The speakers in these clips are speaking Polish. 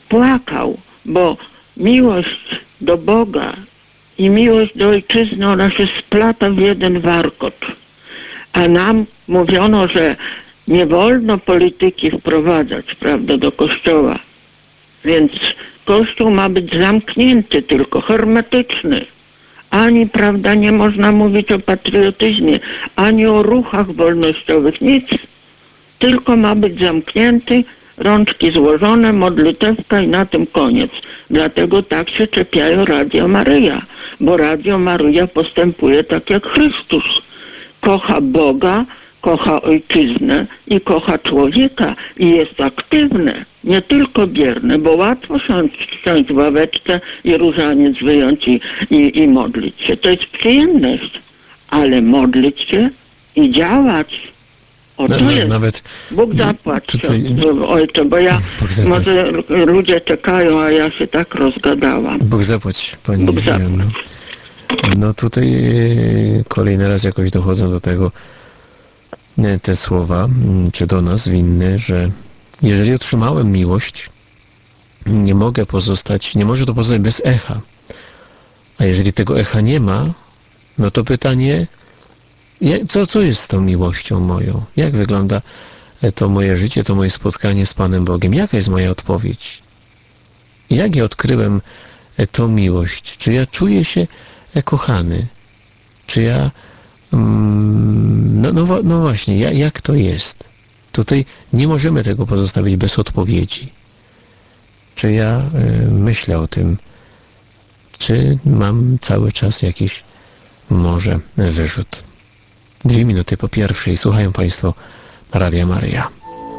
płakał, bo miłość do Boga i miłość do ojczyzny, ona się splata w jeden warkot. A nam mówiono, że nie wolno polityki wprowadzać, prawda, do kościoła. Więc kościół ma być zamknięty, tylko hermetyczny. Ani, prawda, nie można mówić o patriotyzmie, ani o ruchach wolnościowych, nic. Tylko ma być zamknięty, rączki złożone, modlitewka i na tym koniec. Dlatego tak się czepiają Radio Maryja, bo Radio Maryja postępuje tak jak Chrystus. Kocha Boga, kocha ojczyznę i kocha człowieka i jest aktywne, nie tylko bierne, bo łatwo siąść w ławeczce i różaniec wyjąć i modlić się. To jest przyjemność, ale modlić się i działać. O to jest. Nawet Bóg zapłać, ojcze, bo ja może ludzie czekają, a ja się tak rozgadałam. Bóg zapłać, Pani Joanno. No tutaj kolejny raz jakoś dochodzą do tego te słowa, czy do nas winne, że jeżeli otrzymałem miłość, nie może to pozostać bez echa. A jeżeli tego echa nie ma, no to pytanie, co jest z tą miłością moją? Jak wygląda to moje życie, to moje spotkanie z Panem Bogiem? Jaka jest moja odpowiedź? Jak ja odkryłem tą miłość? Czy ja czuję się kochany? Czy ja... No właśnie, jak to jest? Tutaj nie możemy tego pozostawić bez odpowiedzi. Czy ja myślę o tym? Czy mam cały czas jakiś może wyrzut? 2 minuty po pierwszej. Słuchają Państwo Radia Maryja.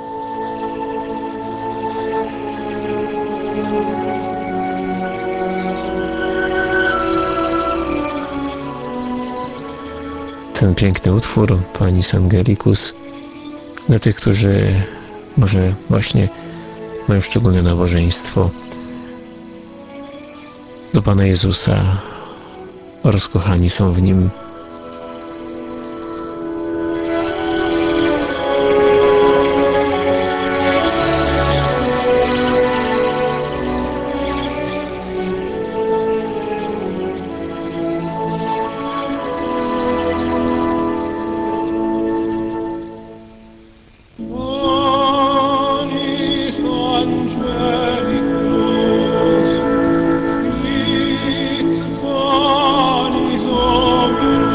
Ten piękny utwór Panis Angelicus dla tych, którzy może właśnie mają szczególne nabożeństwo do Pana Jezusa, rozkochani są w Nim. Panis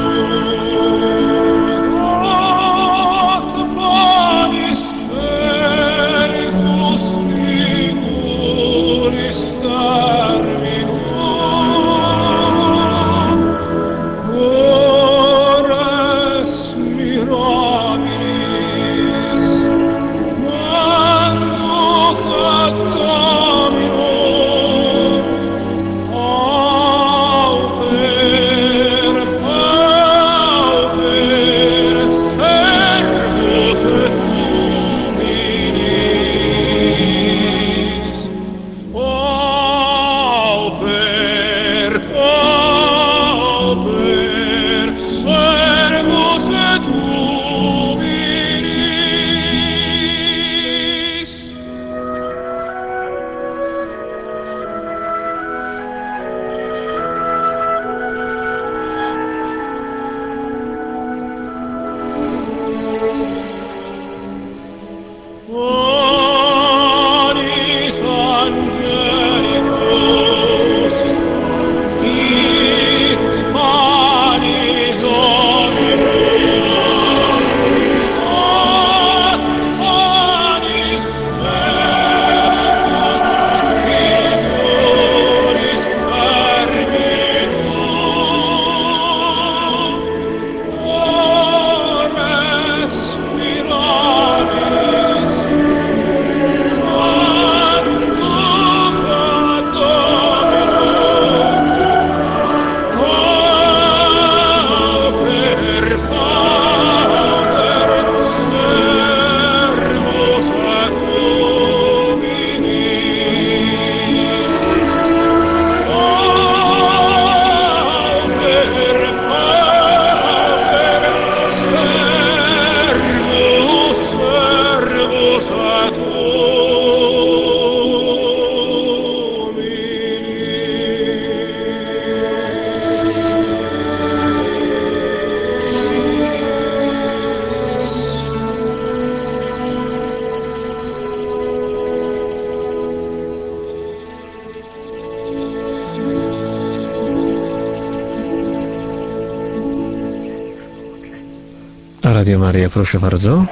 Radio Maria, proszę bardzo.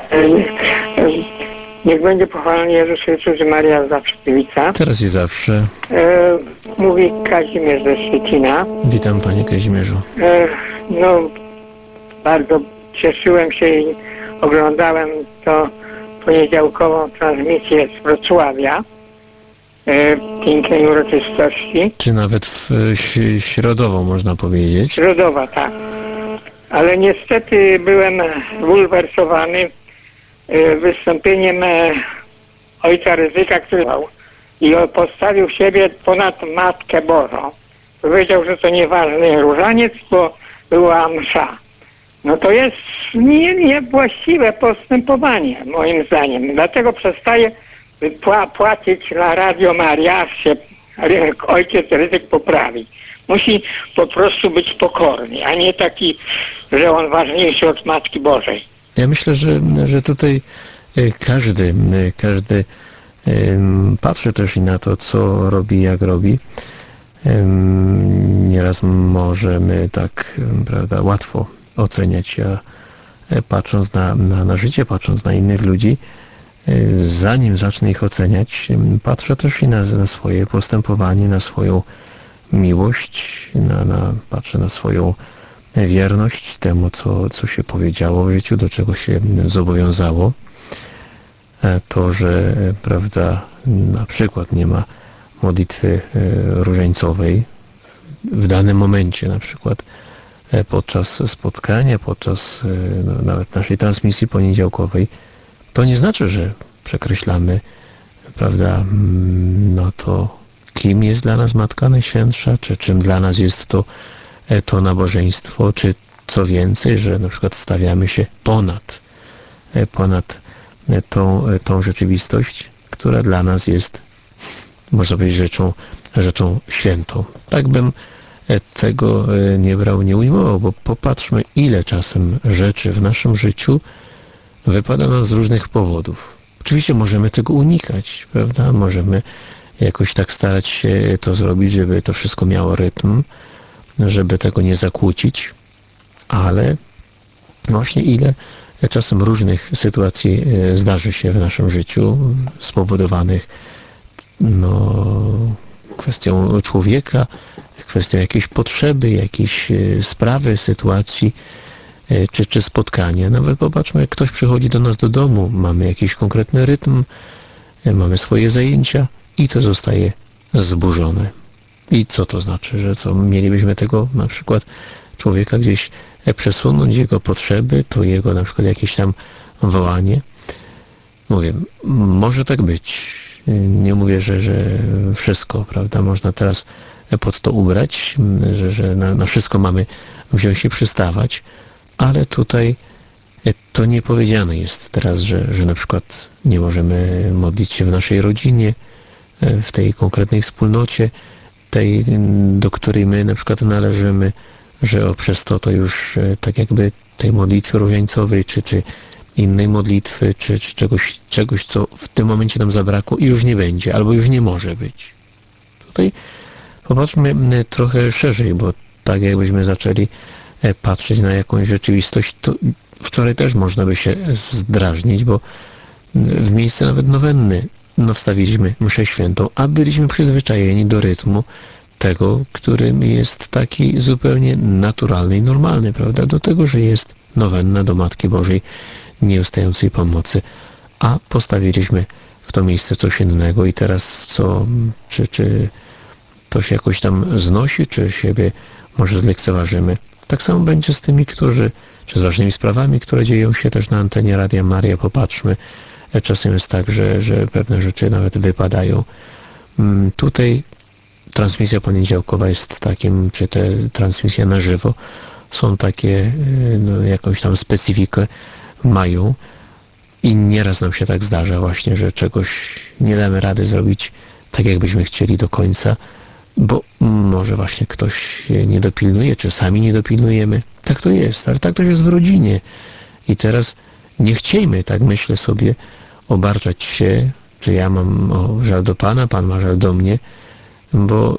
Niech będzie pochwalony Jezus Chrystus i Maria zawsze Dziewica. Teraz i zawsze. Mówi Kazimierz ze Szczecina. Witam panie Kazimierzu. No, bardzo cieszyłem się i oglądałem to poniedziałkową transmisję z Wrocławia. Pięknej uroczystości. Czy nawet środową można powiedzieć. Środowa, tak. Ale niestety byłem bulwersowany wystąpieniem ojca Rydzyka, który i postawił siebie ponad Matkę Bożą. Powiedział, że to nieważny różaniec, bo była msza. No to jest niewłaściwe postępowanie, moim zdaniem. Dlatego przestaję płacić na Radio Maria, aż się ojciec Rydzyk poprawi. Musi po prostu być pokorny, a nie taki, że on ważniejszy od Matki Bożej. Ja myślę, że tutaj każdy patrzy też i na to, co robi, jak robi. Nieraz możemy tak, prawda, łatwo oceniać, a patrząc na życie, patrząc na innych ludzi, zanim zacznę ich oceniać, patrzę też i na swoje postępowanie, na swoją miłość, patrzę na swoją wierność temu, co się powiedziało w życiu, do czego się zobowiązało. To, że, prawda, na przykład nie ma modlitwy różańcowej w danym momencie, na przykład podczas spotkania, podczas nawet naszej transmisji poniedziałkowej, to nie znaczy, że przekreślamy, prawda, no to kim jest dla nas Matka Najświętsza, czy czym dla nas jest to nabożeństwo, czy co więcej, że na przykład stawiamy się ponad tą rzeczywistość, która dla nas jest, można powiedzieć, rzeczą świętą. Tak bym tego nie brał, nie ujmował, bo popatrzmy, ile czasem rzeczy w naszym życiu wypada nam z różnych powodów. Oczywiście możemy tego unikać, prawda? Możemy jakoś tak starać się to zrobić, żeby to wszystko miało rytm, żeby tego nie zakłócić, ale właśnie ile czasem różnych sytuacji zdarzy się w naszym życiu spowodowanych kwestią człowieka, kwestią jakiejś potrzeby, jakiejś sprawy, sytuacji, czy spotkania. Nawet popatrzmy, jak ktoś przychodzi do nas do domu, mamy jakiś konkretny rytm, mamy swoje zajęcia i to zostaje zburzone. I co to znaczy, że co, mielibyśmy tego na przykład człowieka gdzieś przesunąć, jego potrzeby, to jego na przykład jakieś tam wołanie. Mówię, może tak być. Nie mówię, że wszystko, prawda, można teraz pod to ubrać, że na wszystko mamy wziąć i przystawać, ale tutaj to nie powiedziane jest teraz, że na przykład nie możemy modlić się w naszej rodzinie, w tej konkretnej wspólnocie, tej, do której my na przykład należymy, że przez to już tak jakby tej modlitwy różańcowej, czy innej modlitwy, czy czegoś, co w tym momencie nam zabrakło i już nie będzie, albo już nie może być. Tutaj popatrzmy trochę szerzej, bo tak jakbyśmy zaczęli patrzeć na jakąś rzeczywistość, to wczoraj też można by się zdrażnić, bo w miejsce nawet nowenny wstawiliśmy mszę świętą, a byliśmy przyzwyczajeni do rytmu tego, którym jest taki zupełnie naturalny i normalny, prawda? Do tego, że jest nowenna do Matki Bożej Nieustającej Pomocy, a postawiliśmy w to miejsce coś innego i teraz czy to się jakoś tam znosi, czy siebie może zlekceważymy. Tak samo będzie z tymi, czy z ważnymi sprawami, które dzieją się też na antenie Radia Maria. Popatrzmy, czasem jest tak, że pewne rzeczy nawet wypadają. Tutaj transmisja poniedziałkowa jest takim, czy te transmisje na żywo są takie, jakąś tam specyfikę mają i nieraz nam się tak zdarza właśnie, że czegoś nie damy rady zrobić tak, jakbyśmy chcieli do końca, bo może właśnie ktoś nie dopilnuje, czy sami nie dopilnujemy. Tak to jest, ale tak to jest w rodzinie. I teraz nie chciejmy, tak myślę sobie, obarczać się, czy ja mam żal do Pana, Pan ma żal do mnie, bo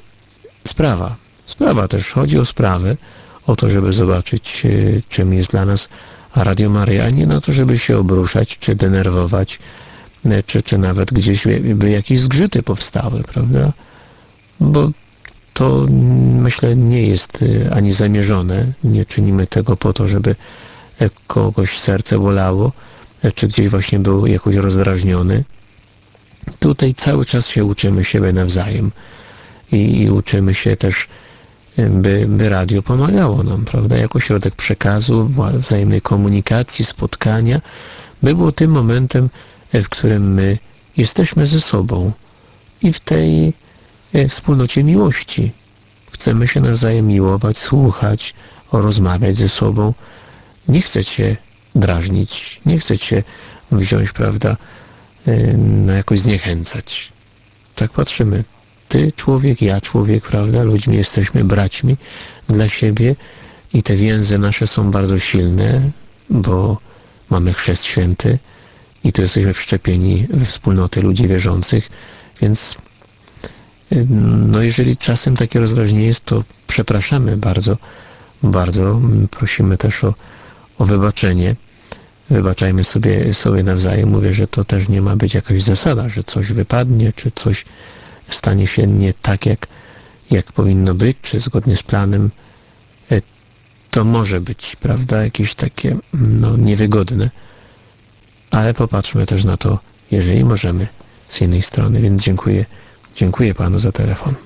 sprawa też, chodzi o sprawę, o to, żeby zobaczyć, czym jest dla nas A Radio Maryja nie na to, żeby się obruszać, czy denerwować, czy nawet gdzieś by jakieś zgrzyty powstały, prawda? Bo to, myślę, nie jest ani zamierzone. Nie czynimy tego po to, żeby kogoś serce bolało, czy gdzieś właśnie był jakoś rozdrażniony. Tutaj cały czas się uczymy siebie nawzajem i uczymy się też, by radio pomagało nam, prawda? Jako środek przekazu, wzajemnej komunikacji, spotkania, by było tym momentem, w którym my jesteśmy ze sobą i w tej wspólnocie miłości. Chcemy się nawzajem miłować, słuchać, rozmawiać ze sobą. Nie chcę cię drażnić, nie chcę cię wziąć, prawda, jakoś zniechęcać. Tak patrzymy. Ty człowiek, ja człowiek, prawda? Ludźmi jesteśmy braćmi dla siebie i te więzy nasze są bardzo silne, bo mamy chrzest święty i tu jesteśmy wszczepieni we wspólnotę ludzi wierzących, więc no jeżeli czasem takie rozdrażnienie jest, to przepraszamy bardzo, bardzo. Prosimy też o wybaczenie. Wybaczajmy sobie nawzajem. Mówię, że to też nie ma być jakaś zasada, że coś wypadnie, czy coś stanie się nie tak, jak powinno być, czy zgodnie z planem. To może być, prawda, jakieś takie niewygodne, ale popatrzmy też na to, jeżeli możemy, z jednej strony. Więc dziękuję Panu za telefon.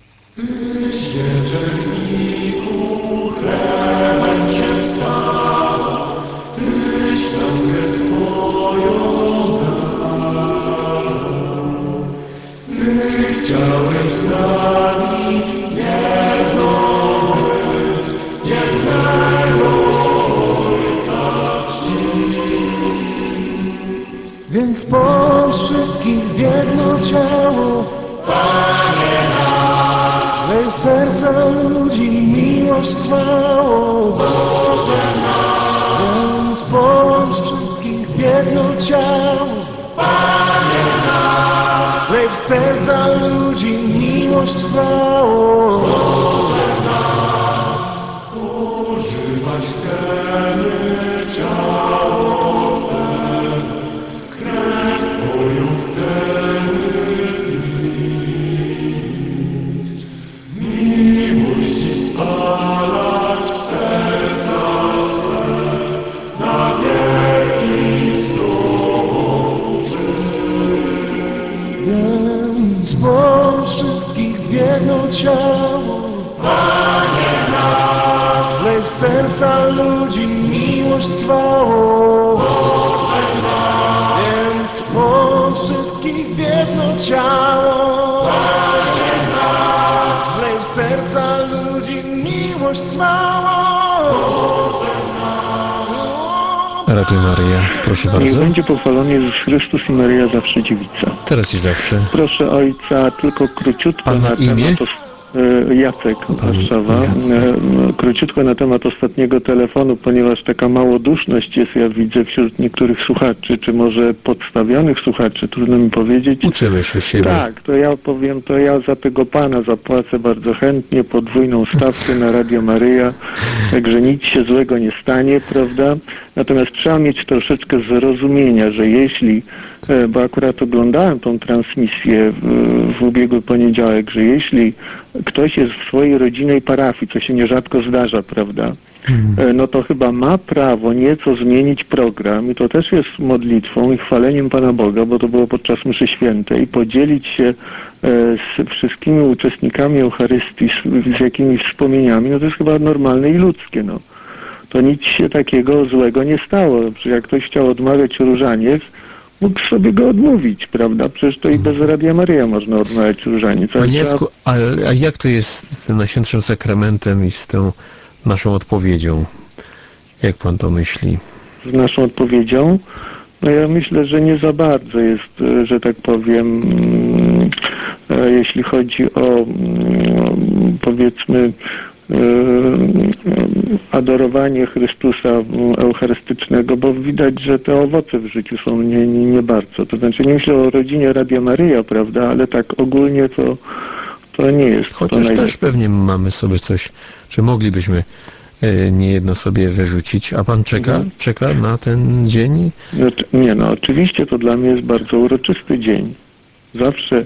Chciałeś z nami jedno być, jednego Ojca czcić. Więc bądź wszystkich w jedno ciało, Panie nasz, lej w serca ludzi miłość trwałą, Boże nasz. Więc bądź wszystkich w jedno ciało, Panie nasz, lej w serca ludzi miłość trwałą, Boże nasz. Używać chcemy ciało Twe, krew Twoją chcemy pić, miłości spalać w serca swe, na wieki z Tobą żyć. Więc bądź wszystkich w jedno ciało, Panie nasz, lej w serca ludzi miłość trwałą, Boże nasz. Więc bądź wszystkich w jedno ciało, Panie nasz, lej w serca ludzi miłość trwałą, Boże nasz. Radio Maryja, proszę Niech bardzo. będzie pochwalony Jezus Chrystus i Maryja zawsze dziewica. Teraz i zawsze. Proszę Ojca tylko króciutko Pana na imię? temat Jacek, Warszawa. Jacek. Króciutko na temat ostatniego telefonu, ponieważ taka małoduszność jest, ja widzę, wśród niektórych słuchaczy, czy może podstawionych słuchaczy, trudno mi powiedzieć. Uczymy się siebie. Tak, to ja powiem, to ja za tego Pana zapłacę bardzo chętnie podwójną stawkę na Radio Maryja, także nic się złego nie stanie, prawda? Natomiast trzeba mieć troszeczkę zrozumienia, że jeśli, bo akurat oglądałem tą transmisję w ubiegły poniedziałek, że jeśli ktoś jest w swojej rodzinnej parafii, co się nierzadko zdarza, prawda, no to chyba ma prawo nieco zmienić program i to też jest modlitwą i chwaleniem Pana Boga, bo to było podczas mszy świętej, podzielić się z wszystkimi uczestnikami Eucharystii z jakimiś wspomnieniami, no to jest chyba normalne i ludzkie, no. To nic się takiego złego nie stało. Jak ktoś chciał odmawiać różaniec, mógł sobie go odmówić, prawda? Przecież to i bez Radia Maryja można odmawiać różaniec. Panie Jacku, a jak to jest z tym Najświętszym Sakramentem i z tą naszą odpowiedzią? Jak Pan to myśli? Z naszą odpowiedzią? No ja myślę, że nie za bardzo jest, że tak powiem, jeśli chodzi o, powiedzmy, adorowanie Chrystusa eucharystycznego, bo widać, że te owoce w życiu są nie bardzo. To znaczy nie myślę o rodzinie Radia Maryja, prawda, ale tak ogólnie to nie jest. Chociaż to też pewnie mamy sobie coś, czy moglibyśmy niejedno sobie wyrzucić. A pan czeka na ten dzień? Nie, no oczywiście to dla mnie jest bardzo uroczysty dzień. Zawsze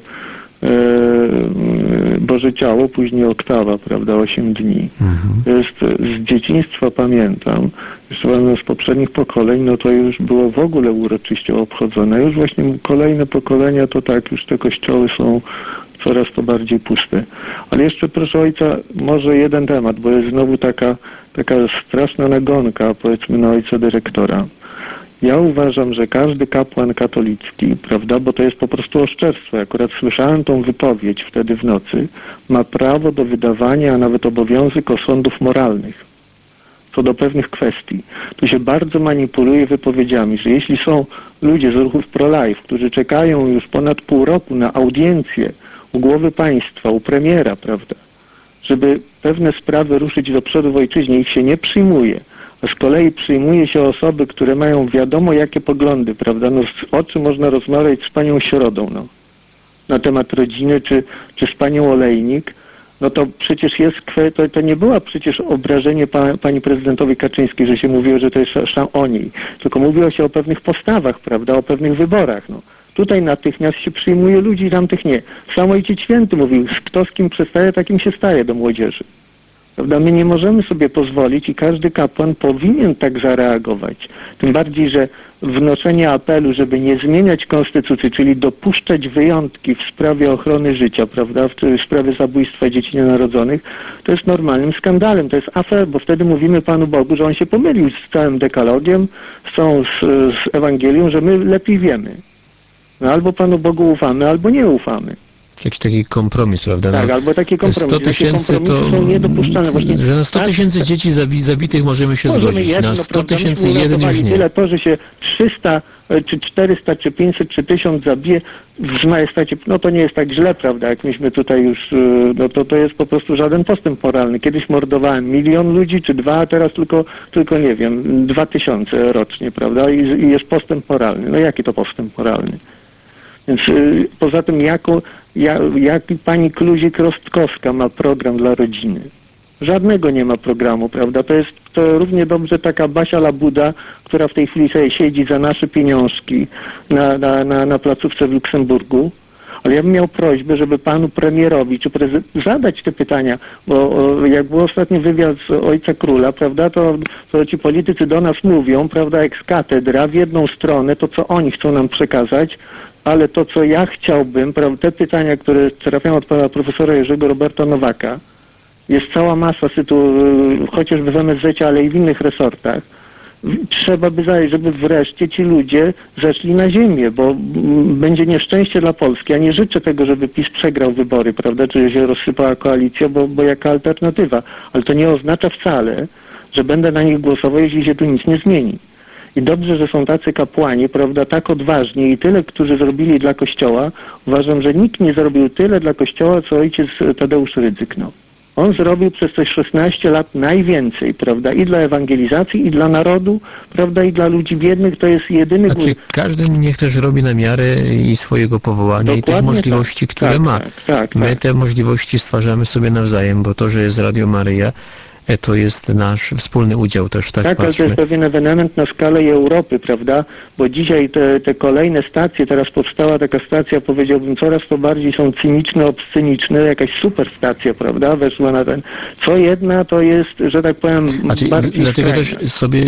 Boże Ciało, później oktawa, prawda, 8 dni. Jest, z dzieciństwa pamiętam, jeszcze z poprzednich pokoleń, no to już było w ogóle uroczyście obchodzone. Już właśnie kolejne pokolenia to tak, już te kościoły są coraz to bardziej puste. Ale jeszcze proszę ojca, może jeden temat, bo jest znowu taka straszna nagonka, powiedzmy, na ojca dyrektora. Ja uważam, że każdy kapłan katolicki, prawda, bo to jest po prostu oszczerstwo, akurat słyszałem tą wypowiedź wtedy w nocy, ma prawo do wydawania, a nawet obowiązek osądów moralnych co do pewnych kwestii. Tu się bardzo manipuluje wypowiedziami, że jeśli są ludzie z ruchów pro-life, którzy czekają już ponad pół roku na audiencję u głowy państwa, u premiera, prawda, żeby pewne sprawy ruszyć do przodu w ojczyźnie, ich się nie przyjmuje, a z kolei przyjmuje się osoby, które mają wiadomo jakie poglądy, prawda, no o czym można rozmawiać z panią Środą, no, na temat rodziny, czy z panią Olejnik, no to przecież to nie była przecież obrażenie pani prezydentowi Kaczyńskiej, że się mówiło, że to jest o niej, tylko mówiło się o pewnych postawach, prawda, o pewnych wyborach, no. Tutaj natychmiast się przyjmuje ludzi, tamtych nie. Sam Ojciec Święty mówił, kto z kim przestaje, takim się staje do młodzieży. Prawda? My nie możemy sobie pozwolić i każdy kapłan powinien tak zareagować. Tym bardziej, że wnoszenie apelu, żeby nie zmieniać konstytucji, czyli dopuszczać wyjątki w sprawie ochrony życia, prawda, w sprawie zabójstwa dzieci nienarodzonych, to jest normalnym skandalem. To jest afer, bo wtedy mówimy Panu Bogu, że On się pomylił z całym dekalogiem, z Ewangelią, że my lepiej wiemy. No albo Panu Bogu ufamy, albo nie ufamy. Jakiś taki kompromis, prawda? Tak, albo taki kompromis. 100 tysięcy to, są niedopuszczalne. Właśnie, że na 100 tysięcy dzieci zabitych możemy się zgodzić. Na 100 tysięcy jeden już nie. Tyle to, że się 300, czy 400, czy 500, czy 1000 zabije w majestacie, no to nie jest tak źle, prawda, jak myśmy tutaj już, no to jest po prostu żaden postęp moralny. Kiedyś mordowałem 1 000 000 ludzi, czy 2, a teraz tylko nie wiem, 2000 rocznie, prawda, i jest postęp moralny. No jaki to postęp moralny? Więc poza tym, jaki pani Kluzik-Rostkowska ma program dla rodziny? Żadnego nie ma programu, prawda? To równie dobrze taka Basia Labuda, która w tej chwili sobie siedzi za nasze pieniążki na placówce w Luksemburgu. Ale ja bym miał prośbę, żeby panu premierowi czy zadać te pytania, bo jak był ostatni wywiad z Ojca Króla, prawda, to ci politycy do nas mówią, prawda, ex cathedra, w jedną stronę, to co oni chcą nam przekazać, ale to, co ja chciałbym, prawda, te pytania, które trafiają od pana profesora Jerzego Roberta Nowaka, jest cała masa chociażby w MSZ-cie, ale i w innych resortach. Trzeba by zająć, żeby wreszcie ci ludzie zeszli na ziemię, bo będzie nieszczęście dla Polski. Ja nie życzę tego, żeby PiS przegrał wybory, prawda, czy się rozsypała koalicja, bo jaka alternatywa. Ale to nie oznacza wcale, że będę na nich głosował, jeśli się tu nic nie zmieni. I dobrze, że są tacy kapłani, prawda, tak odważni i tyle, którzy zrobili dla Kościoła. Uważam, że nikt nie zrobił tyle dla Kościoła, co ojciec Tadeusz Rydzyk. No. On zrobił przez te 16 lat najwięcej, prawda, i dla ewangelizacji, i dla narodu, prawda, i dla ludzi biednych. To jest jedyny... Znaczy, każdy niech też robi na miarę i swojego powołania. Dokładnie, i tych możliwości, tak, które ma. Tak. My te możliwości stwarzamy sobie nawzajem, bo to, że jest Radio Maryja, to jest nasz wspólny udział też, tak ale to jest pewien ewenement na skalę Europy, prawda? Bo dzisiaj te kolejne stacje, teraz powstała taka stacja, powiedziałbym, coraz to bardziej są cyniczne, obsceniczne, jakaś super stacja, prawda? Weszła na ten... Co jedna to jest, że tak powiem, bardziej dlatego skrajne. też sobie,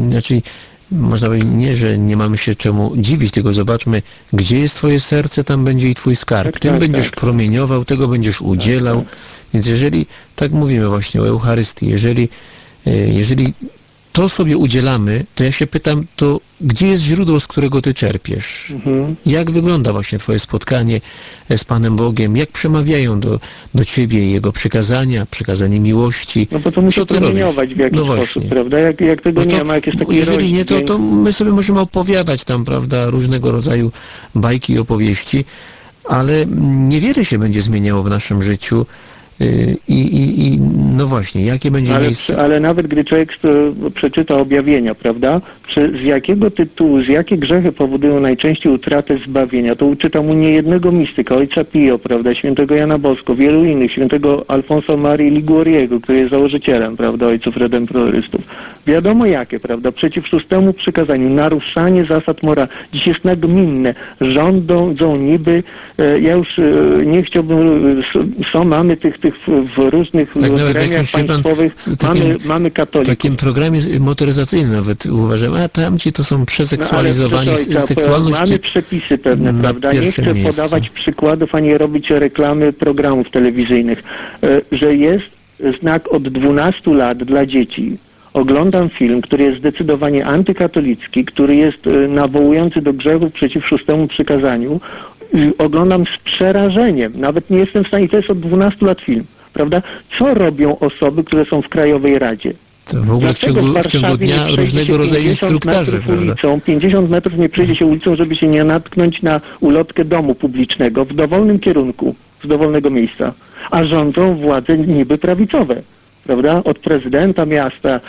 można powiedzieć, nie, że nie mamy się czemu dziwić, tylko zobaczmy, gdzie jest twoje serce, tam będzie i twój skarb. Tym będziesz promieniował, tego będziesz udzielał. Więc jeżeli, tak mówimy właśnie o Eucharystii, jeżeli to sobie udzielamy, to ja się pytam, to gdzie jest źródło, z którego ty czerpiesz? Jak wygląda właśnie twoje spotkanie z Panem Bogiem? Jak przemawiają do ciebie Jego przykazania, przykazanie miłości? No bo to musi promieniować w jakiś sposób, prawda? Jak tego nie ma, jak jest taki jeżeli nie, to my sobie możemy opowiadać tam, prawda, różnego rodzaju bajki i opowieści, ale niewiele się będzie zmieniało w naszym życiu, I no właśnie, jakie będzie miejsce? Ale nawet gdy człowiek przeczyta objawienia, prawda? Z jakiego tytułu, z jakie grzechy powodują najczęściej utratę zbawienia? To uczyta mu niejednego mistyka, ojca Pio, prawda? Świętego Jana Bosko, wielu innych, świętego Alfonso Marii Liguoriego, który jest założycielem, prawda? Ojców redemptorystów. Wiadomo jakie, prawda? Przeciw szóstemu przykazaniu, naruszanie zasad moralnych. Dziś jest nagminne, rządzą niby, ja już nie chciałbym, mamy tych w różnych gremiach państwowych, mamy katolików. W takim programie motoryzacyjnym nawet uważam, a tamci to są przeseksualizowani, seksualność. Mamy przepisy pewne, prawda? Nie chcę podawać przykładów, ani robić reklamy programów telewizyjnych, że jest znak od 12 lat dla dzieci. Oglądam film, który jest zdecydowanie antykatolicki, który jest nawołujący do grzechów przeciw szóstemu przykazaniu. Oglądam z przerażeniem. Nawet nie jestem w stanie, to jest od 12 lat film, prawda? Co robią osoby, które są w Krajowej Radzie? To w ogóle w ciągu dnia różnego rodzaju instruktorzy, ulicą, 50 metrów nie przejdzie się ulicą, żeby się nie natknąć na ulotkę domu publicznego w dowolnym kierunku, z dowolnego miejsca. A rządzą władze niby prawicowe. Prawda? Od prezydenta miasta,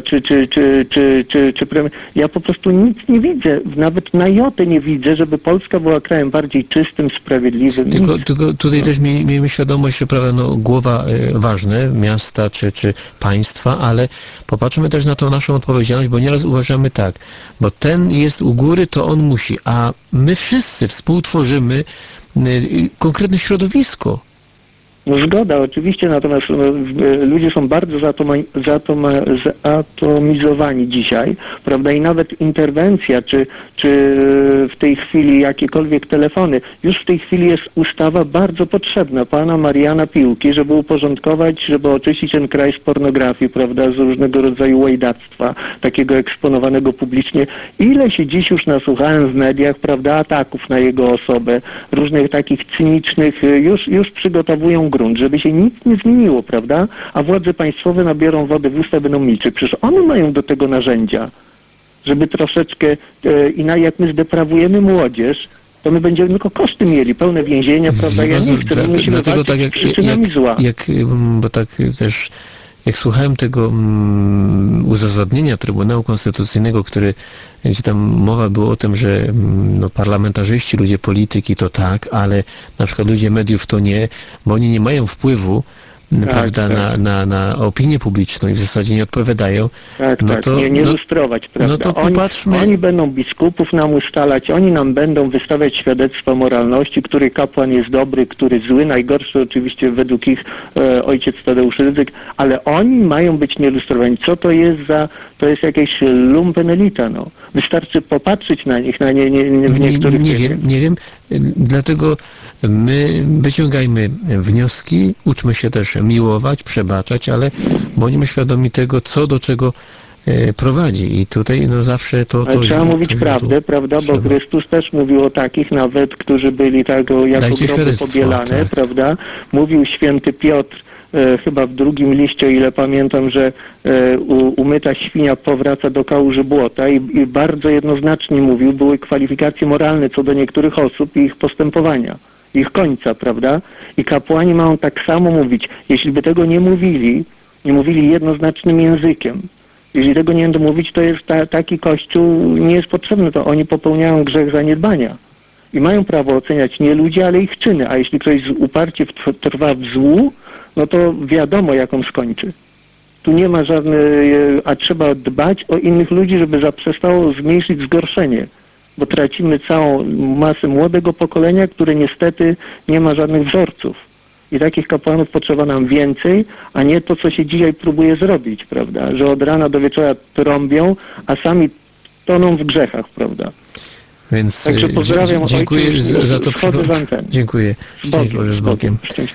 czy premier. Ja po prostu nic nie widzę, nawet na jotę nie widzę, żeby Polska była krajem bardziej czystym, sprawiedliwym. Tylko tutaj też miejmy świadomość, że prawda, no, głowa ważne, miasta czy państwa, ale popatrzmy też na tą naszą odpowiedzialność, bo nieraz uważamy tak, bo ten jest u góry, to on musi, a my wszyscy współtworzymy konkretne środowisko. No zgoda, oczywiście, natomiast ludzie są bardzo zatomizowani dzisiaj, prawda, i nawet interwencja, czy w tej chwili jakiekolwiek telefony, już w tej chwili jest ustawa bardzo potrzebna, pana Mariana Piłki, żeby uporządkować, żeby oczyścić ten kraj z pornografii, prawda, z różnego rodzaju łajdactwa, takiego eksponowanego publicznie. Ile się dziś już nasłuchałem w mediach, prawda, ataków na jego osobę, różnych takich cynicznych, już przygotowują grunt, żeby się nic nie zmieniło, prawda? A władze państwowe nabiorą wody w usta, będą milczeć. Przecież one mają do tego narzędzia, żeby troszeczkę, jak my zdeprawujemy młodzież, to my będziemy tylko koszty mieli, pełne więzienia, prawda? Ja nie chcę, my musimy walczyć tak z przyczynami zła. Bo tak też, jak słuchałem tego uzasadnienia Trybunału Konstytucyjnego, gdzie tam mowa było o tym, że no, parlamentarzyści, ludzie polityki to tak, ale na przykład ludzie mediów to nie, bo oni nie mają wpływu, prawda, tak. Na opinię publiczną i w zasadzie nie odpowiadają. Tak, no to, nie lustrować, prawda. No to popatrzmy. Oni będą biskupów nam ustalać, oni nam będą wystawiać świadectwa moralności, który kapłan jest dobry, który zły, najgorszy oczywiście według ich ojciec Tadeusz Rydzyk, ale oni mają być nielustrowani. Co to jest to jest jakieś lumpenelita, no. Wystarczy popatrzeć na nich, w niektórych... Nie wiem, dlatego my wyciągajmy wnioski, uczmy się też miłować, przebaczać, ale bądźmy świadomi tego, co do czego prowadzi. I tutaj no zawsze to trzeba mówić prawdę, prawda? Bo Chrystus też mówił o takich nawet, którzy byli tak jako groby pobielane, tak. Prawda? Mówił święty Piotr, chyba w drugim liście, o ile pamiętam, że umyta świnia powraca do kałuży błota i bardzo jednoznacznie mówił, były kwalifikacje moralne co do niektórych osób i ich postępowania, ich końca, prawda? I kapłani mają tak samo mówić. Jeśli by tego nie mówili jednoznacznym językiem, jeśli tego nie będą mówić, to jest taki kościół nie jest potrzebny, to oni popełniają grzech zaniedbania. I mają prawo oceniać nie ludzie, ale ich czyny. A jeśli ktoś uparcie trwa w złu, no to wiadomo, jak on skończy. Tu nie ma a trzeba dbać o innych ludzi, żeby zaprzestało zmniejszyć zgorszenie, bo tracimy całą masę młodego pokolenia, które niestety nie ma żadnych wzorców. I takich kapłanów potrzeba nam więcej, a nie to, co się dzisiaj próbuje zrobić, prawda? Że od rana do wieczora trąbią, a sami toną w grzechach, prawda? Więc także pozdrawiam, dziękuję za to przypomnienie. Dziękuję. Szczęść Boże z Bogiem.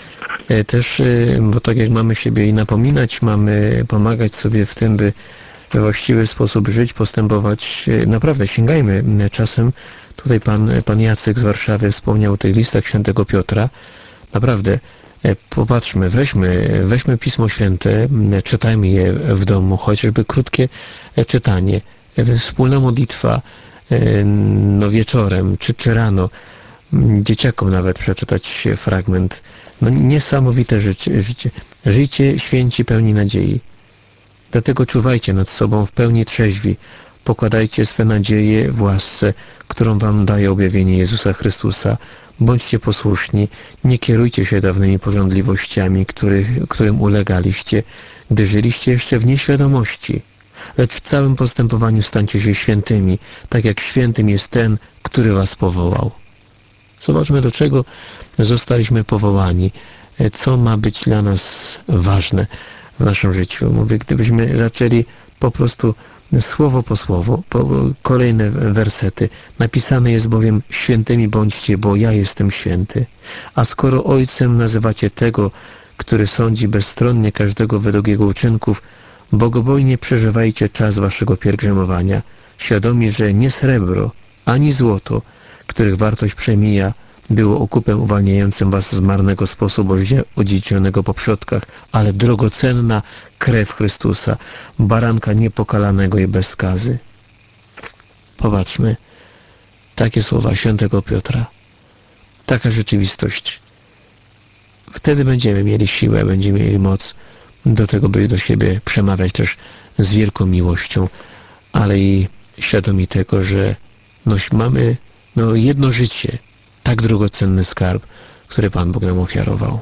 Też, bo tak jak mamy siebie i napominać, mamy pomagać sobie w tym, by we właściwy sposób żyć, postępować. Naprawdę sięgajmy czasem. Tutaj pan Jacek z Warszawy wspomniał o tych listach świętego Piotra. Naprawdę, popatrzmy, weźmy Pismo Święte, czytajmy je w domu, chociażby krótkie czytanie, wspólna modlitwa, no wieczorem czy rano. dzieciakom nawet przeczytać fragment. No niesamowite życie. Żyjcie święci, pełni nadziei. Dlatego czuwajcie nad sobą w pełni trzeźwi. Pokładajcie swe nadzieje w łasce, którą wam daje objawienie Jezusa Chrystusa. Bądźcie posłuszni, nie kierujcie się dawnymi pożądliwościami, którym ulegaliście, gdy żyliście jeszcze w nieświadomości. Lecz w całym postępowaniu stańcie się świętymi, tak jak świętym jest ten, który was powołał. Zobaczmy, do czego zostaliśmy powołani, co ma być dla nas ważne w naszym życiu. Mówię, gdybyśmy zaczęli po prostu słowo po słowo, kolejne wersety. Napisane jest bowiem: świętymi bądźcie, bo ja jestem święty. A skoro Ojcem nazywacie tego, który sądzi bezstronnie każdego według jego uczynków, bogobojnie przeżywajcie czas waszego pielgrzymowania, świadomi, że nie srebro, ani złoto, których wartość przemija, było okupem uwalniającym was z marnego sposobu odziedziczonego po przodkach, ale drogocenna krew Chrystusa, baranka niepokalanego i bez skazy. Popatrzmy, takie słowa świętego Piotra, taka rzeczywistość. Wtedy będziemy mieli siłę, będziemy mieli moc do tego, by do siebie przemawiać też z wielką miłością, ale i świadomi tego, że mamy jedno życie, tak drogocenny skarb, który Pan Bóg nam ofiarował.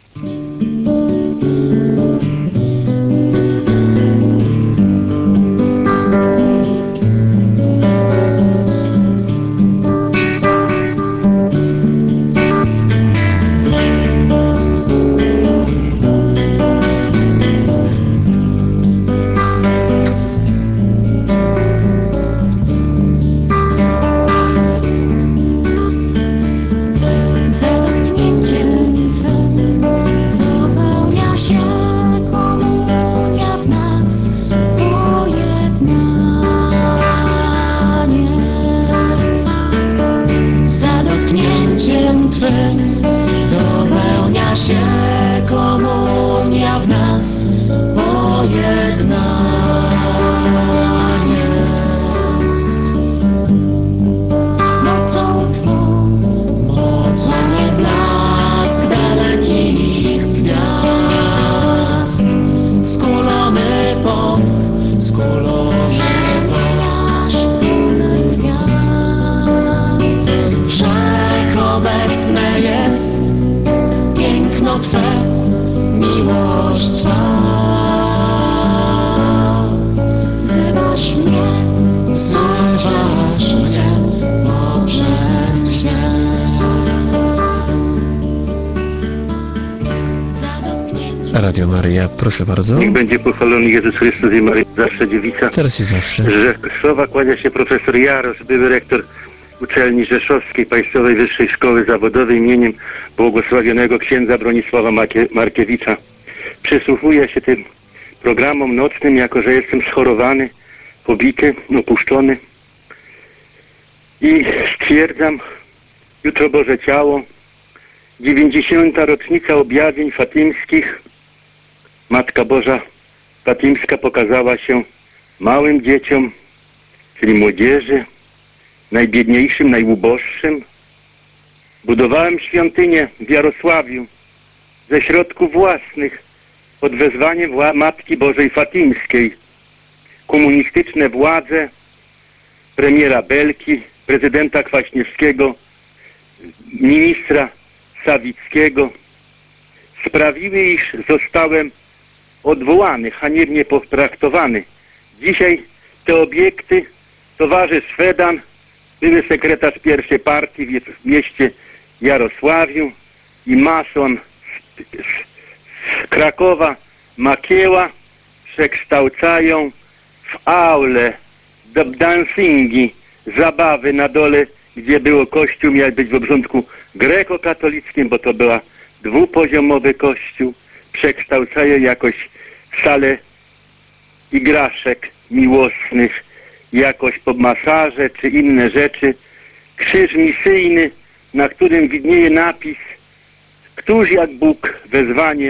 Dopełnia się komunia w nas, pojednanie. Mocą Twą, mocą nie blask dalekich gwiazd, skulony pomp, skulony obecne jest piękno Twe, miłość Twa. Wzywasz mnie poprzez Radio Maryja, proszę bardzo. Niech będzie pochwalony Jezus Chrystus i Maryja, zawsze dziewica. Teraz i zawsze. Że słowa kłania się profesor Jarosz, były rektor Uczelni Rzeszowskiej Państwowej Wyższej Szkoły Zawodowej imieniem błogosławionego księdza Bronisława Markiewicza. Przysłuchuję się tym programom nocnym, jako że jestem schorowany, pobity, opuszczony i stwierdzam, jutro Boże Ciało, 90. rocznica objawień fatimskich. Matka Boża Fatimska pokazała się małym dzieciom, czyli młodzieży, najbiedniejszym, najuboższym. Budowałem świątynię w Jarosławiu ze środków własnych pod wezwaniem Matki Bożej Fatimskiej. Komunistyczne władze premiera Belki, prezydenta Kwaśniewskiego, ministra Sawickiego sprawiły, iż zostałem odwołany, haniebnie potraktowany. Dzisiaj te obiekty towarzysz Fedan, były sekretarz pierwszej partii w mieście Jarosławiu i mason z Krakowa, Makieła, przekształcają w aulę, dancingi, zabawy na dole, gdzie było kościół, miał być w obrządku grekokatolickim, bo to była dwupoziomowy kościół, przekształcają jakoś w salę igraszek miłosnych, jakoś pod masaże czy inne rzeczy. Krzyż misyjny, na którym widnieje napis: Któż jak Bóg, wezwanie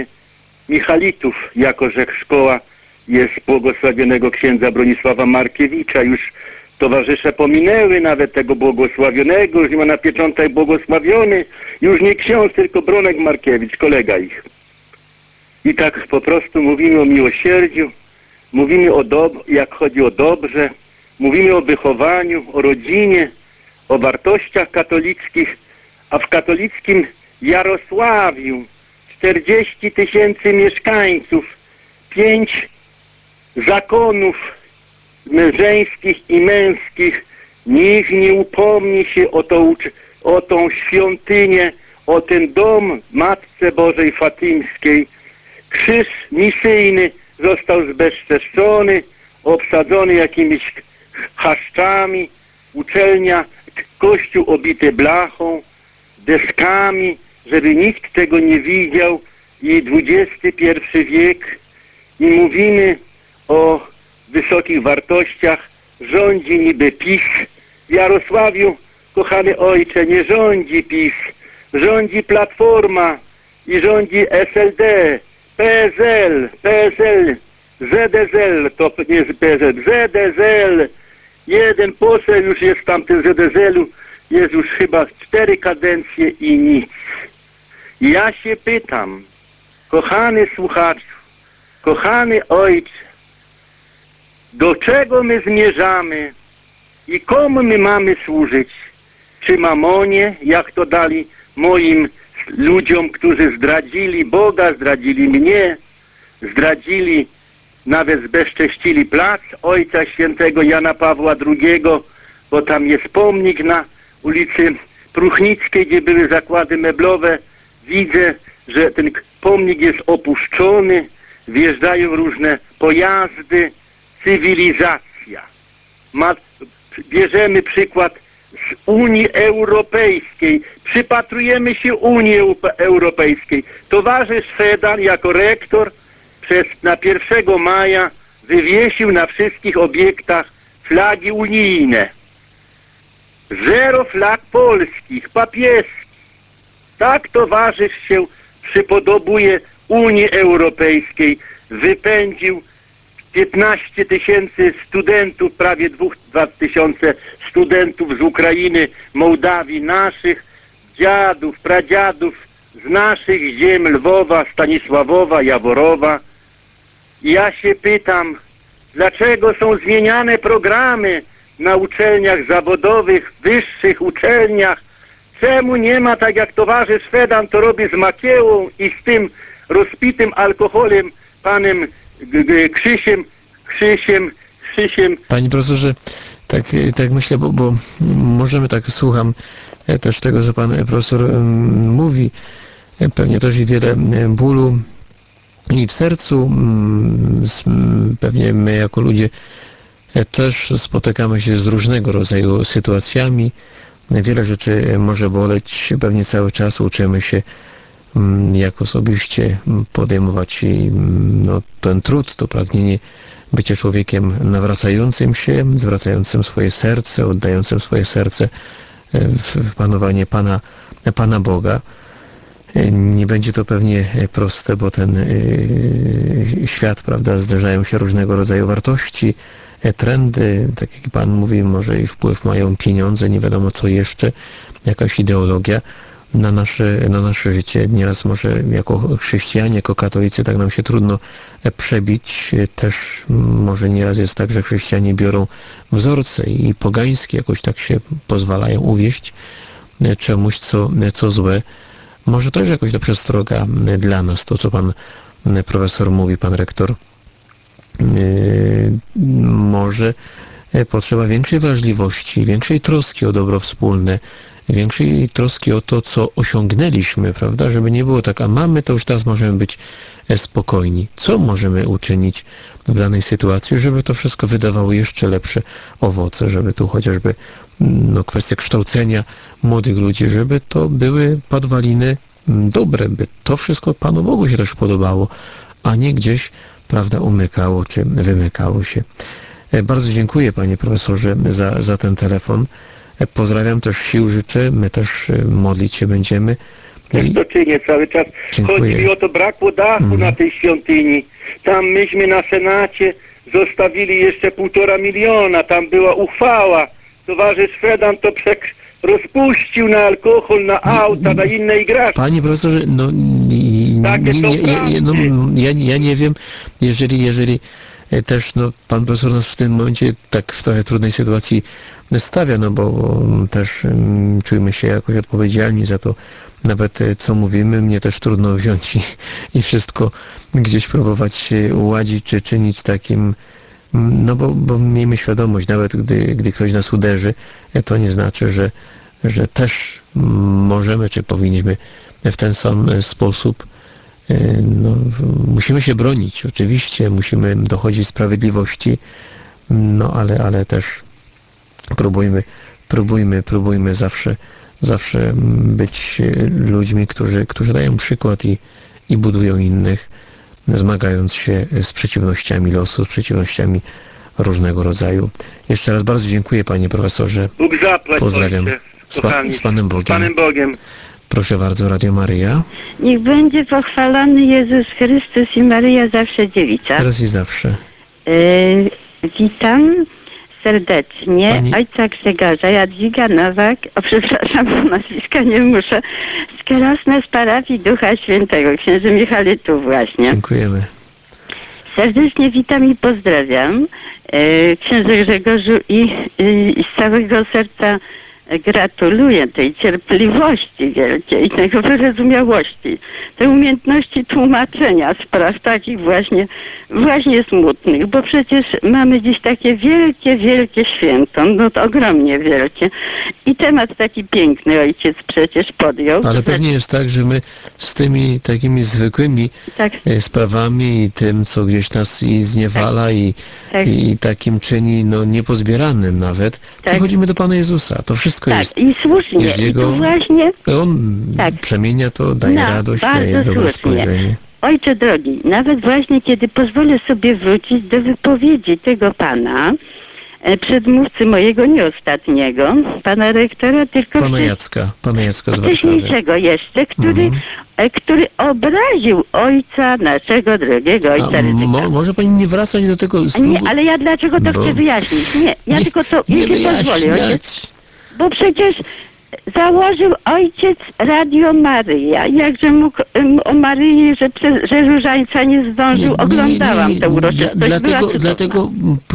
Michalitów, jako że szkoła jest błogosławionego księdza Bronisława Markiewicza. Już towarzysze pominęły nawet tego błogosławionego, już nie ma na pieczątek błogosławiony, już nie ksiądz, tylko Bronek Markiewicz, kolega ich. I tak po prostu mówimy o miłosierdziu, mówimy jak chodzi o dobrze, mówimy o wychowaniu, o rodzinie, o wartościach katolickich, a w katolickim Jarosławiu 40 000 mieszkańców, 5 zakonów mężeńskich i męskich, nikt nie upomni się o tą świątynię, o ten dom Matce Bożej Fatymskiej. Krzyż misyjny został zbezczeszczony, obsadzony jakimiś chaszczami, uczelnia, kościół obity blachą, deskami, żeby nikt tego nie widział, i XXI wiek, i mówimy o wysokich wartościach, rządzi niby PiS. W Jarosławiu, kochany ojcze, nie rządzi PiS, rządzi Platforma i rządzi SLD, PSL, ZSL, to nie jest PSL, ZSL. Jeden poseł już jest w tamtym ZSL-u, jest już chyba 4 kadencje i nic. Ja się pytam, kochany słuchaczu, kochany ojcze, do czego my zmierzamy i komu my mamy służyć? Czy mamonie, jak to dali moim ludziom, którzy zdradzili Boga, zdradzili mnie, zdradzili, nawet zbezcześcili plac Ojca Świętego Jana Pawła II, bo tam jest pomnik na ulicy Pruchnickiej, gdzie były zakłady meblowe. Widzę, że ten pomnik jest opuszczony, wjeżdżają różne pojazdy, cywilizacja. Bierzemy przykład z Unii Europejskiej, przypatrujemy się Unii Europejskiej. Towarzysz Fedan jako rektor na 1 maja wywiesił na wszystkich obiektach flagi unijne. 0 flag polskich, papieskich. Tak towarzysz się przypodobuje Unii Europejskiej. Wypędził 15 000 studentów, prawie 2000 studentów z Ukrainy, Mołdawii, naszych dziadów, pradziadów, z naszych ziem Lwowa, Stanisławowa, Jaworowa. Ja się pytam, dlaczego są zmieniane programy na uczelniach zawodowych, wyższych uczelniach? Czemu nie ma, tak jak towarzysz Fedan to robi z Makiełą i z tym rozpitym alkoholem panem Krzysiem. Panie profesorze, tak myślę, bo możemy, tak słucham też tego, że pan profesor mówi, pewnie też i wiele bólu i w sercu, pewnie my jako ludzie też spotykamy się z różnego rodzaju sytuacjami, wiele rzeczy może boleć, pewnie cały czas uczymy się jak osobiście podejmować ten trud, to pragnienie bycia człowiekiem nawracającym się, zwracającym swoje serce, oddającym swoje serce w panowanie Pana Boga. Nie będzie to pewnie proste, bo ten świat, prawda, zderzają się różnego rodzaju wartości, trendy, tak jak Pan mówi, może i wpływ mają pieniądze, nie wiadomo co jeszcze, jakaś ideologia na nasze życie. Nieraz może jako chrześcijanie, jako katolicy tak nam się trudno przebić. Też może nieraz jest tak, że chrześcijanie biorą wzorce i pogańskie jakoś tak się pozwalają uwieść czemuś, co złe. Może też jakoś to przestroga dla nas, to co pan profesor mówi, pan rektor. Może potrzeba większej wrażliwości, większej troski o dobro wspólne, większej troski o to, co osiągnęliśmy, prawda, żeby nie było tak, a mamy, to już teraz możemy być spokojni. Co możemy uczynić w danej sytuacji, żeby to wszystko wydawało jeszcze lepsze owoce, żeby tu chociażby kwestia kształcenia młodych ludzi, żeby to były podwaliny dobre, by to wszystko Panu Bogu się też podobało, a nie gdzieś, prawda, umykało czy wymykało się. Bardzo dziękuję, panie profesorze, za ten telefon. Pozdrawiam, też sił życzę, my też modlić się będziemy. To czynię cały czas. Dziękuję. Chodzi mi o to, brakło dachu na tej świątyni. Tam myśmy na Senacie zostawili jeszcze 1,5 miliona, tam była uchwała, towarzysz Fredan to rozpuścił na alkohol, na auta, na inne igraszki. Panie profesorze, no, ja nie wiem, jeżeli też no, pan profesor nas w tym momencie tak w trochę trudnej sytuacji stawia, no bo też czujmy się jakoś odpowiedzialni za to, nawet co mówimy, mnie też trudno wziąć i wszystko gdzieś próbować uładzić, czy czynić takim, no bo miejmy świadomość, nawet gdy ktoś nas uderzy, to nie znaczy, że też możemy, czy powinniśmy w ten sam sposób, no, musimy się bronić, oczywiście, musimy dochodzić sprawiedliwości, no ale też próbujmy zawsze być ludźmi, którzy dają przykład i budują innych, zmagając się z przeciwnościami losu, z przeciwnościami różnego rodzaju. Jeszcze raz bardzo dziękuję, panie profesorze. Bóg zapłać, pozdrawiam. Ojcze, Z Panem Bogiem. Z Panem Bogiem. Proszę bardzo, Radio Maryja. Niech będzie pochwalony Jezus Chrystus i Maryja zawsze dziewica. Teraz i zawsze. Witam serdecznie Pani... ojca Grzegorza Jadwiga Nowak, przepraszam, bo nazwiska nie muszę, z Krosna z parafii Ducha Świętego, księży Michale tu właśnie. Dziękujemy. Serdecznie witam i pozdrawiam księże Grzegorzu i z całego serca gratuluję tej cierpliwości wielkiej, tej wyrozumiałości, tej umiejętności tłumaczenia spraw takich właśnie smutnych, bo przecież mamy dziś takie wielkie święto, no to ogromnie wielkie i temat taki piękny ojciec przecież podjął. Ale pewnie jest tak, że my z tymi takimi zwykłymi sprawami i tym, co gdzieś nas i zniewala i takim czyni, no niepozbieranym nawet, przychodzimy do Pana Jezusa. To wszystko jest. I słusznie. Jest Jego, właśnie, On przemienia to, daje radość, daje dobre spojrzenie. Ojcze drogi, nawet właśnie kiedy pozwolę sobie wrócić do wypowiedzi tego Pana, przedmówcy mojego, nie ostatniego, Pana rektora, tylko Pana Jacka z Warszawy. Wcześniejszego jeszcze, który obraził ojca, naszego drogiego ojca Rydzyka. Może pani nie wracać do tego... Nie, ale ja dlaczego to chcę wyjaśnić? Nie, ja tylko to nie pozwolę. Ojciec, bo przecież założył ojciec Radio Maryja. Jakże mógł o Maryi, że Różańca nie zdążył, oglądałam tę uroczystość. Dlatego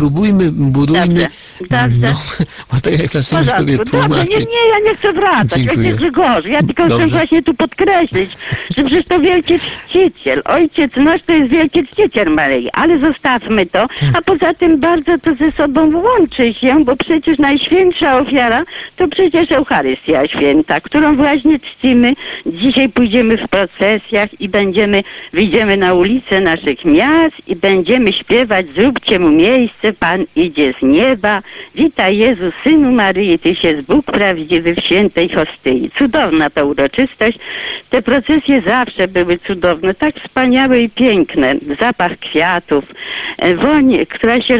budujmy. Dobrze. No, bo tak jak zaczniemy sobie tłumaczyć. Nie, ja nie chcę wracać. Grzegorz, ja tylko chcę właśnie tu podkreślić, że przecież to wielki czciciel. Ojciec nasz to jest wielki czciciel Maryi, ale zostawmy to. A poza tym bardzo to ze sobą łączy się, bo przecież najświętsza ofiara to przecież Eucharystia Święta, którą właśnie czcimy. Dzisiaj pójdziemy w procesjach i wyjdziemy na ulice naszych miast i będziemy śpiewać: zróbcie mu miejsce, Pan idzie z nieba, witaj Jezu, Synu Maryi, Tyś jest Bóg prawdziwy w świętej hostyi. Cudowna ta uroczystość. Te procesje zawsze były cudowne, tak wspaniałe i piękne. Zapach kwiatów, woń, która się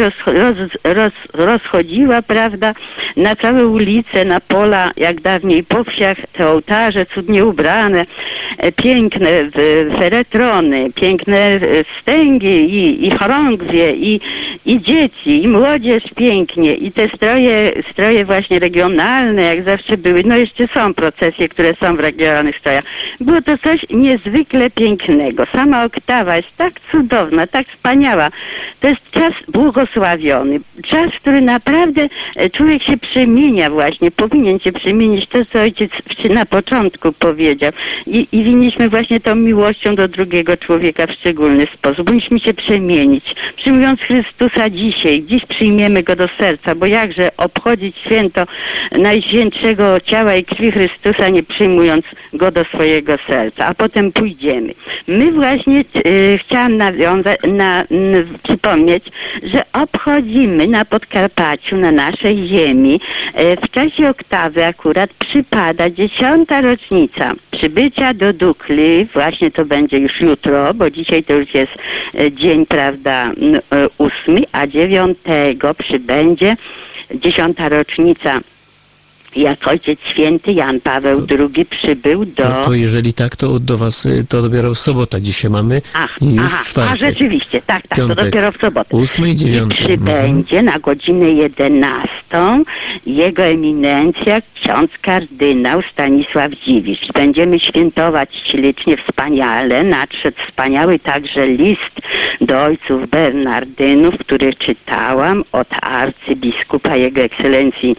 rozchodziła, prawda, na całe ulice, na pola, jak dawniej po wsiach, te ołtarze cudnie ubrane, piękne feretrony, piękne wstęgi i chorągwie, i dzieci, i młodzież pięknie, i te stroje właśnie regionalne, jak zawsze były. No jeszcze są procesje, które są w regionalnych strojach. Było to coś niezwykle pięknego. Sama oktawa jest tak cudowna, tak wspaniała. To jest czas błogosławiony. Czas, w który naprawdę człowiek się przemienia właśnie, powinien się przemienić. To, co ojciec na początku powiedział. I winniśmy właśnie tą miłością do drugiego człowieka w szczególny sposób. Powinniśmy się przemienić. Przyjmując Chrystusa dziś przyjmiemy Go do serca, bo jakże obchodzić święto Najświętszego ciała i krwi Chrystusa, nie przyjmując Go do swojego serca, a potem pójdziemy. My właśnie chciałam przypomnieć, że obchodzimy na Podkarpaciu, na naszej ziemi, w czasie oktawy akurat przypada 10. rocznica przybycia do Dukli. Właśnie to będzie już jutro, bo dzisiaj to już jest dzień, prawda, 8, a 9 przybędzie 10. rocznica jak Ojciec Święty Jan Paweł II przybył do... To jeżeli tak, to do was to dopiero sobota dzisiaj mamy i już czwartek. Rzeczywiście, tak, Piątek. to dopiero w sobotę. 8 i 9. I przybędzie na godzinę 11 jego eminencja ksiądz kardynał Stanisław Dziwisz. Będziemy świętować ślicznie, wspaniale. Nadszedł wspaniały także list do ojców Bernardynów, który czytałam od arcybiskupa Jego Ekscelencji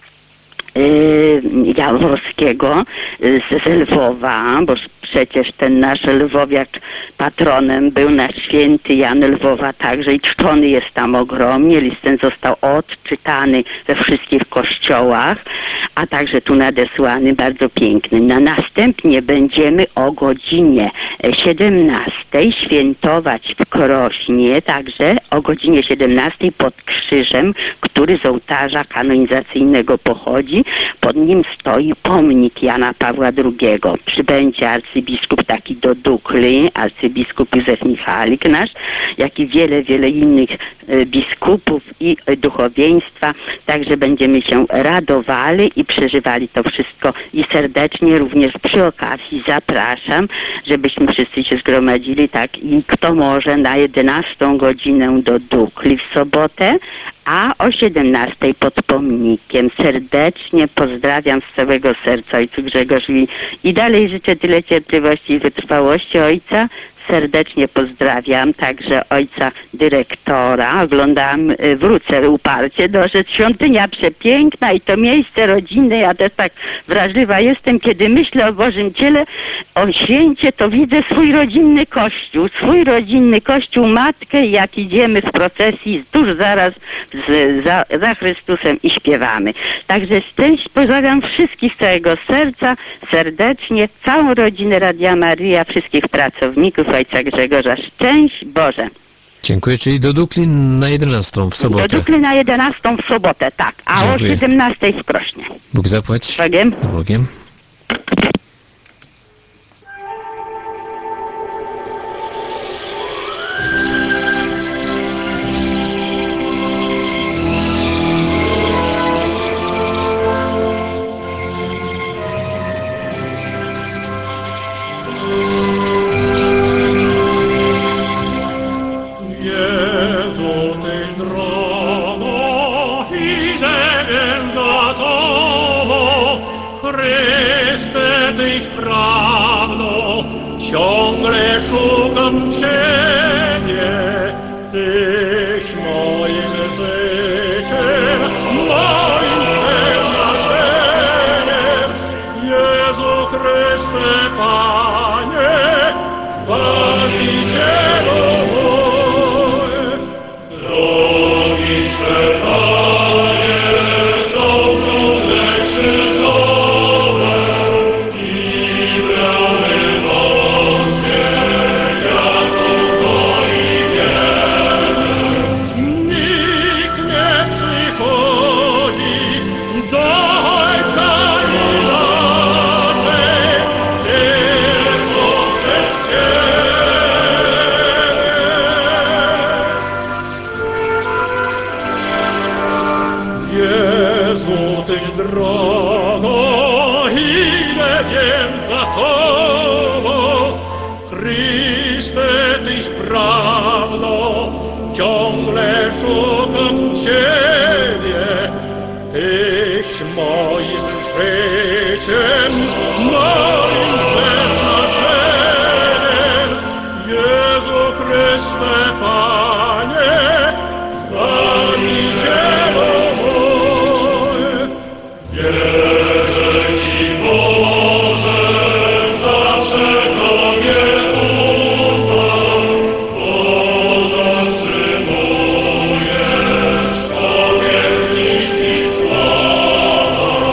Jaworskiego z Lwowa, bo przecież ten nasz lwowiak patronem był nasz święty Jan Lwowa także i czczony jest tam ogromnie. List ten został odczytany we wszystkich kościołach, a także tu nadesłany, bardzo piękny. Następnie będziemy o godzinie 17 świętować w Krośnie, także o godzinie 17 pod krzyżem, który z ołtarza kanonizacyjnego pochodzi. Pod nim stoi pomnik Jana Pawła II. Przybędzie arcybiskup taki do Dukli, arcybiskup Józef Michalik nasz, jak i wiele, wiele innych biskupów i duchowieństwa. Także będziemy się radowali i przeżywali to wszystko i serdecznie również przy okazji zapraszam, żebyśmy wszyscy się zgromadzili, tak, i kto może na 11 godzinę do Dukli w sobotę, a o 17 pod pomnikiem. Serdecznie pozdrawiam z całego serca ojcu Grzegorzowi i dalej życzę tyle cierpliwości i wytrwałości ojca. Serdecznie pozdrawiam także ojca dyrektora. Oglądam, wrócę uparcie, doszedł świątynia przepiękna i to miejsce rodzinne. Ja też tak wrażliwa jestem, kiedy myślę o Bożym Ciele, o święcie, to widzę swój rodzinny kościół, matkę, jak idziemy w procesji tuż zaraz za Chrystusem i śpiewamy. Także pozdrawiam wszystkich z całego serca, serdecznie, całą rodzinę Radia Maryja, wszystkich pracowników, ojca Grzegorza. Szczęść Boże. Dziękuję, czyli do Dukli na 11 w sobotę. Do Dukli na 11 w sobotę, tak, a dziękuję. O 17 w Krośnie. Bóg zapłać. Z Bogiem. Z Bogiem. Ciągle szukam Ciebie, Tyś moim życiem, moim przeznaczeniem. Jezu Chryste, Panie, Zbawicielu mój. Drogi Twe, Panie, są trudne krzyżowe i bramy drogo, idę wiem za Tobą. Chryste, Tyś prawdą, ciągle szukam Ciebie. Tyś moim życiem, moim przeznaczeniem. Jezu Chryste, Panie, Zbawicielu mój. Wierzę Ci, Boże, zawsze Tobie ufam, bo dotrzymujesz obietnic i słowa.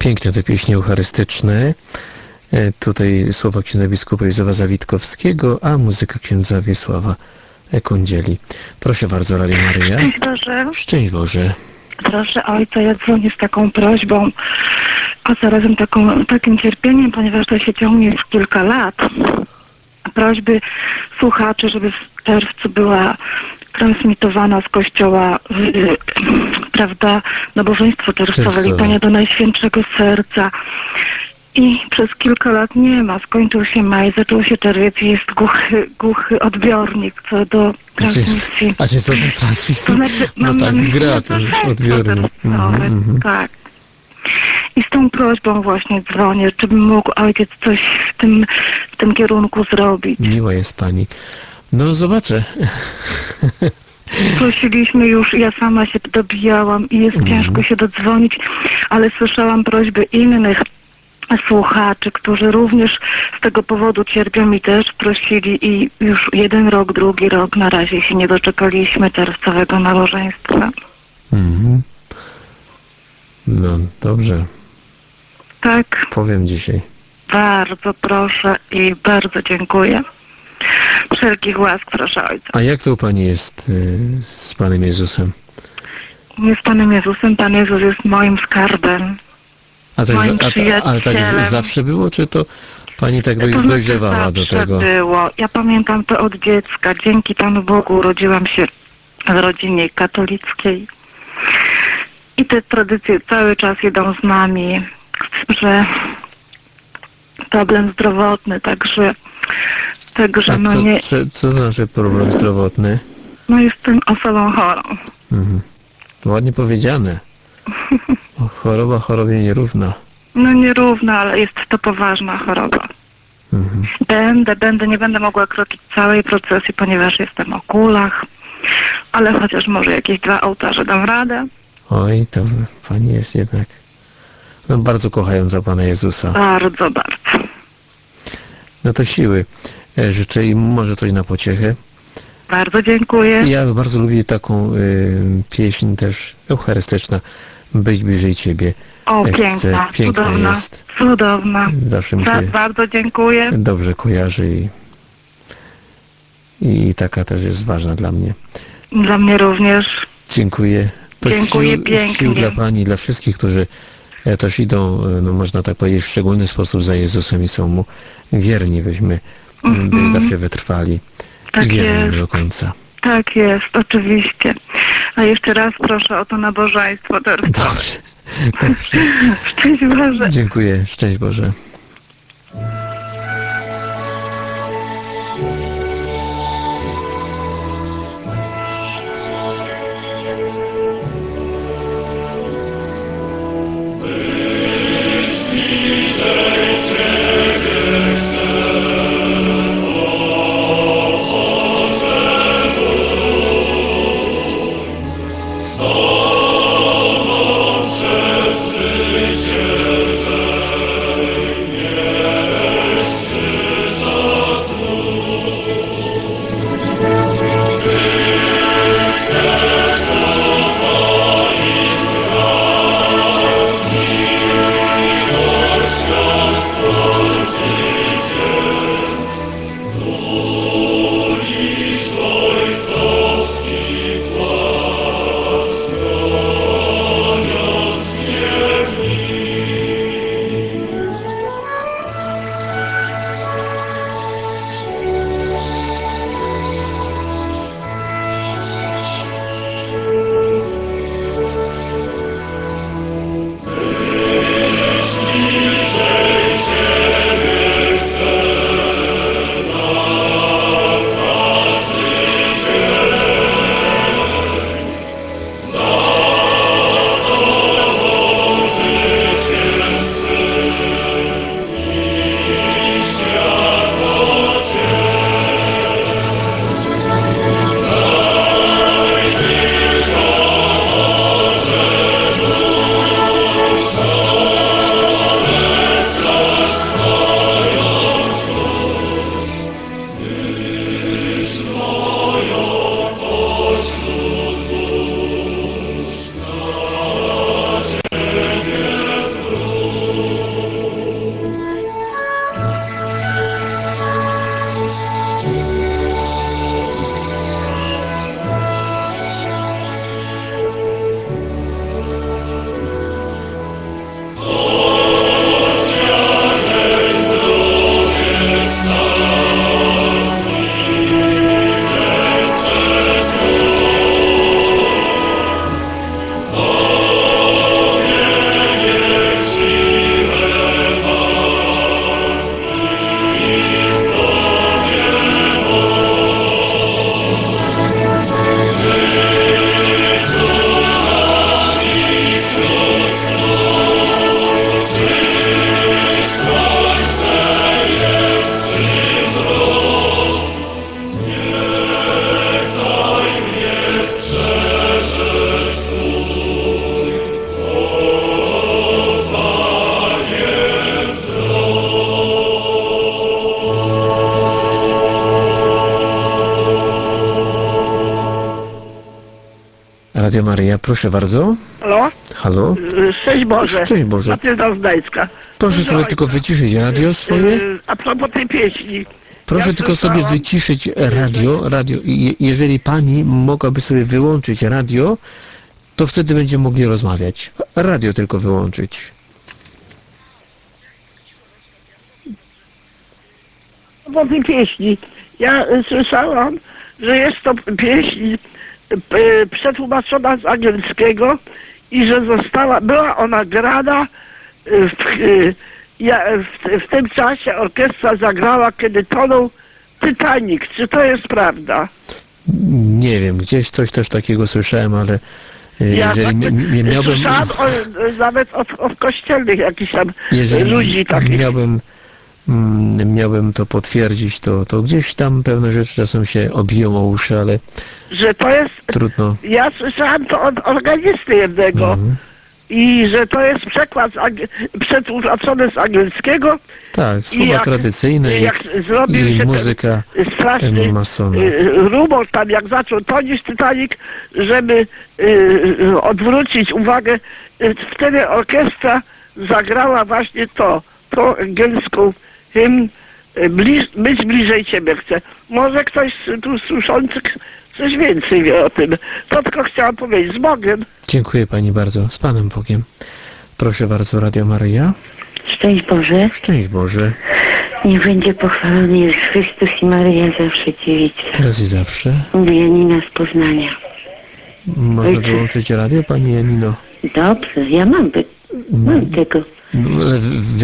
Piękne te pieśni eucharystyczne. Tutaj słowa księdza biskupa Józefa Zawitkowskiego, a muzyka księdza Wiesława Kądzieli. Proszę bardzo, Radio Maryja. Szczęść Boże. Szczęść Boże. Proszę Ojca, ja dzwonię z taką prośbą, a zarazem takim cierpieniem, ponieważ to się ciągnie już kilka lat. Prośby słuchaczy, żeby w czerwcu była transmitowana z kościoła, prawda, nabożeństwo czerwcowe, litania do Najświętszego Serca. I przez kilka lat nie ma. Skończył się maj, zaczął się czerwiec i jest głuchy odbiornik co do transmisji. A czy co do transmisji? To znaczy, No tak, gra ten odbiornik. Tak. I z tą prośbą właśnie dzwonię, czy by mógł ojciec coś w tym kierunku zrobić. Miła jest pani. No zobaczę. Prosiliśmy już, ja sama się dobijałam i jest ciężko się dodzwonić, ale słyszałam prośby innych słuchaczy, którzy również z tego powodu cierpią i też prosili i już jeden rok, drugi rok na razie się nie doczekaliśmy czerwcowego nabożeństwa. No dobrze. Tak. Powiem dzisiaj. Bardzo proszę i bardzo dziękuję. Wszelkich łask proszę Ojca. A jak to u pani jest z Panem Jezusem? Nie z Panem Jezusem, Pan Jezus jest moim skarbem. Ale tak zawsze było, czy to pani tak dojrzewała do tego? Było. Ja pamiętam to od dziecka. Dzięki Panu Bogu urodziłam się w rodzinie katolickiej. I te tradycje cały czas idą z nami. Że problem zdrowotny, także no nie... Co znaczy problem zdrowotny? No jestem osobą chorą. Ładnie powiedziane. Choroba chorobie nierówna. No nierówna, ale jest to poważna choroba. Nie będę mogła kroczyć całej procesji, ponieważ jestem o kulach, ale chociaż może jakieś 2 ołtarze dam radę. Oj, to pani jest jednak bardzo kochająca Pana Jezusa. Bardzo, bardzo. No to siły życzę i może coś na pociechę. Bardzo dziękuję. Ja bardzo lubię taką pieśń też eucharystyczna. Być bliżej Ciebie. O, piękna, cudowna, jest. Cudowna. Zawsze mi się bardzo dziękuję. Dobrze kojarzy i taka też jest ważna dla mnie. Dla mnie również. Dziękuję. To dziękuję pięknie. Sił dla Pani, dla wszystkich, którzy też idą, no można tak powiedzieć, w szczególny sposób za Jezusem i są Mu wierni, byśmy zawsze wytrwali tak i wierni jest. do końca. Tak jest, oczywiście. A jeszcze raz proszę o to nabożeństwo czerwcowe. Dobrze. Szczęść Boże. Dziękuję. Szczęść Boże. Radio Maryja, proszę bardzo. Halo? Halo? Szczęść Boże. Szczęść Boże. Matylda z Gdańska. Proszę sobie tylko wyciszyć radio swoje. A propos tej pieśni. Proszę ja tylko sobie słyszałam- wyciszyć radio. Jeżeli pani mogłaby sobie wyłączyć radio, to wtedy będziemy mogli rozmawiać. Radio tylko wyłączyć. Po tej pieśni. Ja słyszałam, że jest to pieśń przetłumaczona z angielskiego i że była ona grana w tym czasie orkiestra zagrała, kiedy tonął Titanic. Czy to jest prawda? Nie wiem, gdzieś coś też takiego słyszałem, ale jeżeli miałbym... Słyszałam nawet od kościelnych jakichś tam ludzi takich. Miałbym to potwierdzić, to gdzieś tam pewne rzeczy czasem się obiją o uszy, ale że to jest... trudno. Ja słyszałam to od organisty jednego i że to jest przekład przetłumaczony z angielskiego. Tak, słowa tradycyjne i muzyka masona. Rumor tam jak zaczął tonić Titanic, żeby odwrócić uwagę, wtedy orkiestra zagrała właśnie tą angielską hymn Być bliżej Ciebie chcę. Może ktoś tu słyszący coś więcej wie o tym. To tylko chciałam powiedzieć. Z Bogiem. Dziękuję pani bardzo. Z Panem Bogiem. Proszę bardzo, Radio Maryja. Szczęść Boże. Szczęść Boże. Niech będzie pochwalony Jezus Chrystus i Maryja zawsze dziewica. Teraz i zawsze. Mówi Janina z Poznania. Można wyłączyć radio, pani Janino? Dobrze, ja mam tego. No, ale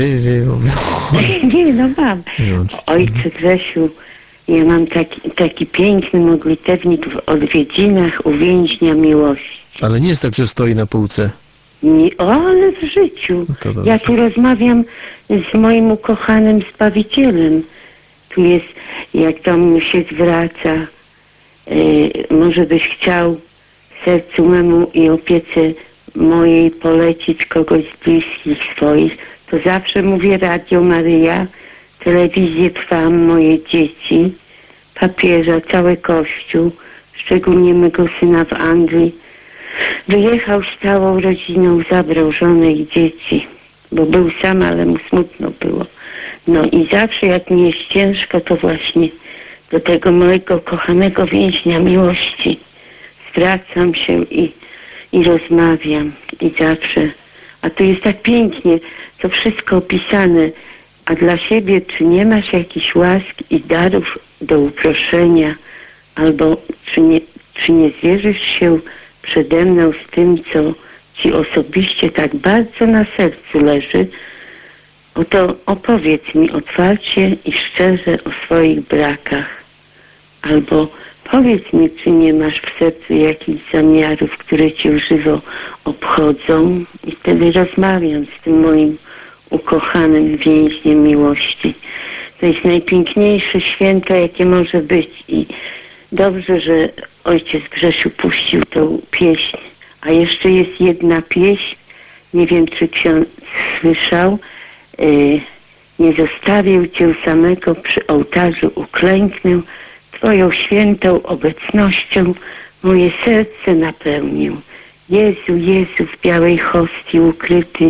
Nie, no mam. Ojcze Grzesiu, ja mam taki piękny modlitewnik w odwiedzinach uwięźnia miłości. Ale nie jest tak, że stoi na półce. Nie, ale w życiu. Ja tu rozmawiam z moim ukochanym Zbawicielem. Tu jest, jak do mnie się zwraca, może byś chciał sercu memu i opiece mojej polecić kogoś z bliskich swoich, to zawsze mówię Radio Maryja, telewizję Trwam, moje dzieci, papieża, cały Kościół, szczególnie mego syna w Anglii. Wyjechał z całą rodziną, zabrał żonę i dzieci, bo był sam, ale mu smutno było. No i zawsze jak mi jest ciężko, to właśnie do tego mojego kochanego więźnia miłości zwracam się i rozmawiam i zawsze, a tu jest tak pięknie, to wszystko opisane, a dla siebie czy nie masz jakichś łask i darów do uproszenia, albo czy nie zwierzysz się przede mną z tym, co ci osobiście tak bardzo na sercu leży, oto opowiedz mi otwarcie i szczerze o swoich brakach, albo powiedz mi, czy nie masz w sercu jakichś zamiarów, które cię żywo obchodzą, i wtedy rozmawiam z tym moim ukochanym więźniem miłości. To jest najpiękniejsze święto, jakie może być, i dobrze, że ojciec Grzesiu puścił tą pieśń. A jeszcze jest jedna pieśń, nie wiem, czy ksiądz słyszał, nie zostawię cię samego, przy ołtarzu uklęknę, Twoją świętą obecnością moje serce napełnię. Jezu, Jezu, w białej hostii ukryty,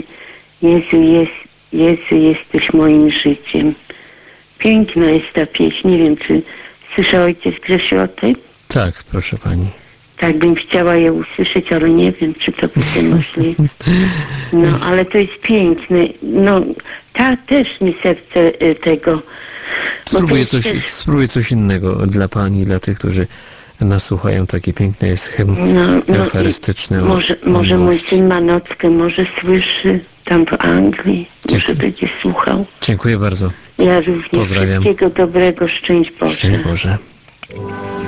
Jezu, jesteś moim życiem. Piękna jest ta pieśń. Nie wiem, czy słyszał ojciec Grzesiu o tym? Tak, proszę pani. Tak bym chciała je usłyszeć, ale nie wiem, czy to będzie możliwe. No, ale to jest piękne. No, ta też mi serce tego... Spróbuję coś innego dla pani, dla tych, którzy nas słuchają. Takie piękne jest hymn eucharystyczny. Może mój syn ma nockę, może słyszy tam w Anglii, może będzie słuchał. Dziękuję bardzo. Ja również. Pozdrawiam. Wszystkiego dobrego, szczęść Boże. Szczęść Boże.